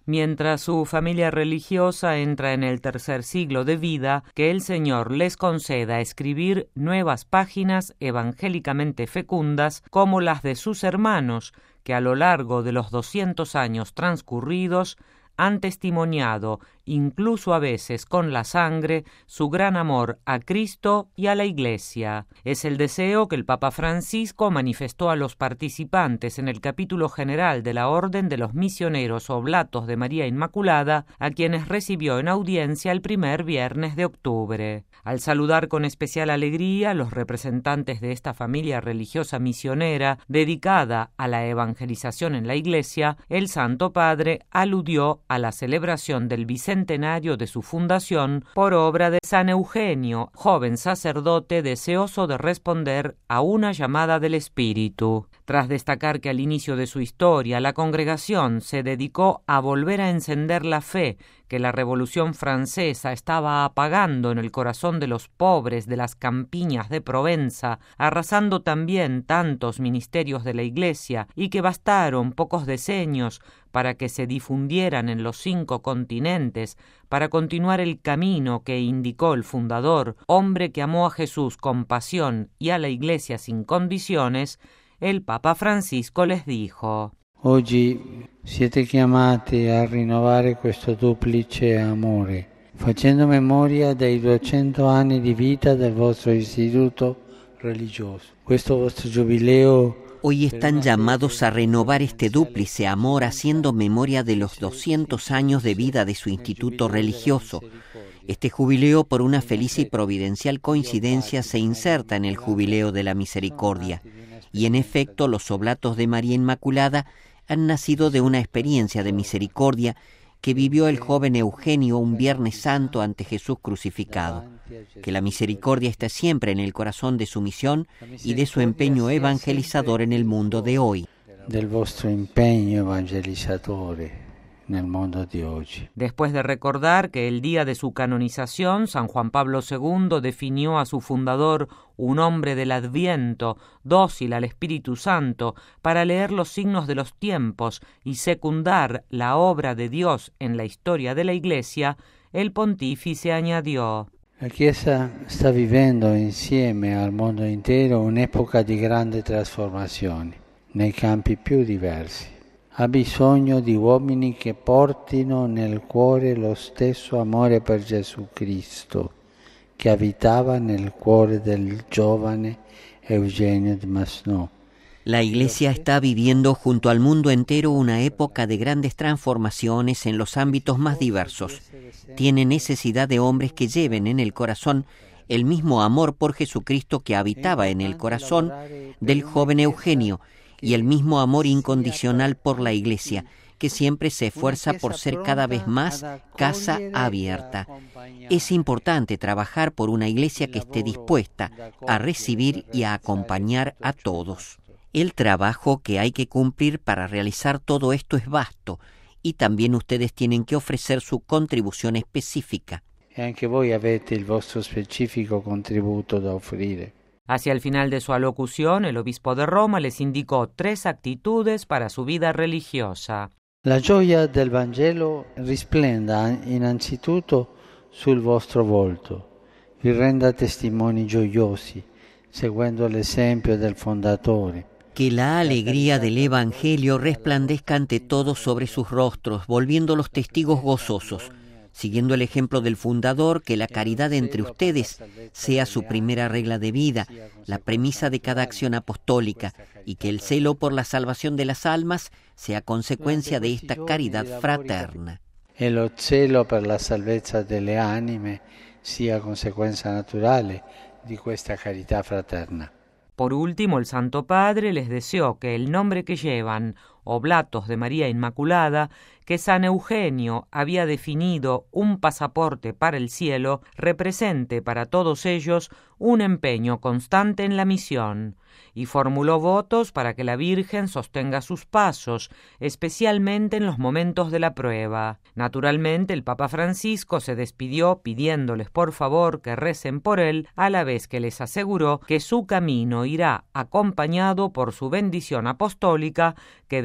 Mientras su familia religiosa entra en el tercer siglo de vida, que el Señor les conceda escribir nuevas páginas evangélicamente fecundas como las de sus hermanos, que a lo largo de los 200 años transcurridos han testimoniado, incluso a veces con la sangre, su gran amor a Cristo y a la Iglesia. Es el deseo que el Papa Francisco manifestó a los participantes en el capítulo general de la Orden de los Misioneros Oblatos de María Inmaculada, a quienes recibió en audiencia el primer viernes de octubre. Al saludar con especial alegría a los representantes de esta familia religiosa misionera dedicada a la evangelización en la Iglesia, el Santo Padre aludió a la celebración del bicentenario de su fundación por obra de San Eugenio, joven sacerdote deseoso de responder a una llamada del Espíritu. Tras destacar que al inicio de su historia la congregación se dedicó a volver a encender la fe que la Revolución Francesa estaba apagando en el corazón de los pobres de las campiñas de Provenza, arrasando también tantos ministerios de la Iglesia, y que bastaron pocos decenios para que se difundieran en los 5 continentes, para continuar el camino que indicó el fundador, hombre que amó a Jesús con pasión y a la Iglesia sin condiciones, el Papa Francisco les dijo: Oggi siete chiamati a rinnovare questo duplice amore, facendo memoria dei 200 anni di vita del vostro istituto religioso. Questo vostro giubileo. Hoy están llamados a renovar este dúplice amor haciendo memoria de los 200 años de vida de su instituto religioso. Este jubileo, por una feliz y providencial coincidencia, se inserta en el jubileo de la misericordia. Y en efecto, los Oblatos de María Inmaculada han nacido de una experiencia de misericordia que vivió el joven Eugenio un Viernes Santo ante Jesús crucificado. Que la misericordia esté siempre en el corazón de su misión y de su empeño evangelizador en el mundo de hoy. Del vostro impegno evangelizatore nel mondo di oggi. Después de recordar que el día de su canonización, San Juan Pablo II definió a su fundador un hombre del Adviento, dócil al Espíritu Santo, para leer los signos de los tiempos y secundar la obra de Dios en la historia de la Iglesia, el pontífice añadió: La Chiesa sta vivendo insieme al mondo intero un'epoca di grande trasformazione nei campi più diversi. Ha bisogno di uomini che portino nel cuore lo stesso amore per Gesù Cristo che abitava nel cuore del giovane Eugenio de Masnou. La Iglesia está viviendo junto al mundo entero una época de grandes transformaciones en los ámbitos más diversos. Tiene necesidad de hombres que lleven en el corazón el mismo amor por Jesucristo que habitaba en el corazón del joven Eugenio y el mismo amor incondicional por la Iglesia, que siempre se esfuerza por ser cada vez más casa abierta. Es importante trabajar por una Iglesia que esté dispuesta a recibir y a acompañar a todos. El trabajo que hay que cumplir para realizar todo esto es vasto, y también ustedes tienen que ofrecer su contribución específica. E anche voi avete il vostro specifico contributo da offrire. Hacia el final de su alocución, el obispo de Roma les indicó 3 actitudes para su vida religiosa. La gioia del Vangelo risplenda innanzitutto sul vostro volto, vi renda testimoni gioiosi, seguendo l'esempio del fondatore. Que la alegría del Evangelio resplandezca ante todos sobre sus rostros, volviéndolos testigos gozosos. Siguiendo el ejemplo del fundador, que la caridad entre ustedes sea su primera regla de vida, la premisa de cada acción apostólica, y que el celo por la salvación de las almas sea consecuencia de esta caridad fraterna. E lo celo per la salvezza delle anime sia conseguenza naturale di questa carità fraterna. Por último, el Santo Padre les deseó que el nombre que llevan, Oblatos de María Inmaculada, que San Eugenio había definido un pasaporte para el cielo, represente para todos ellos un empeño constante en la misión, y formuló votos para que la Virgen sostenga sus pasos, especialmente en los momentos de la prueba. Naturalmente, el Papa Francisco se despidió pidiéndoles por favor que recen por él, a la vez que les aseguró que su camino irá acompañado por su bendición apostólica, que de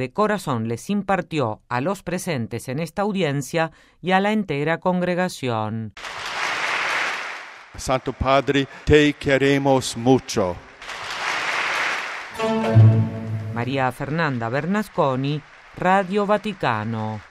Inmaculade Corazón les impartió a los presentes en esta audiencia y a la entera congregación. Santo Padre, te queremos mucho. María Fernanda Bernasconi, Radio Vaticano.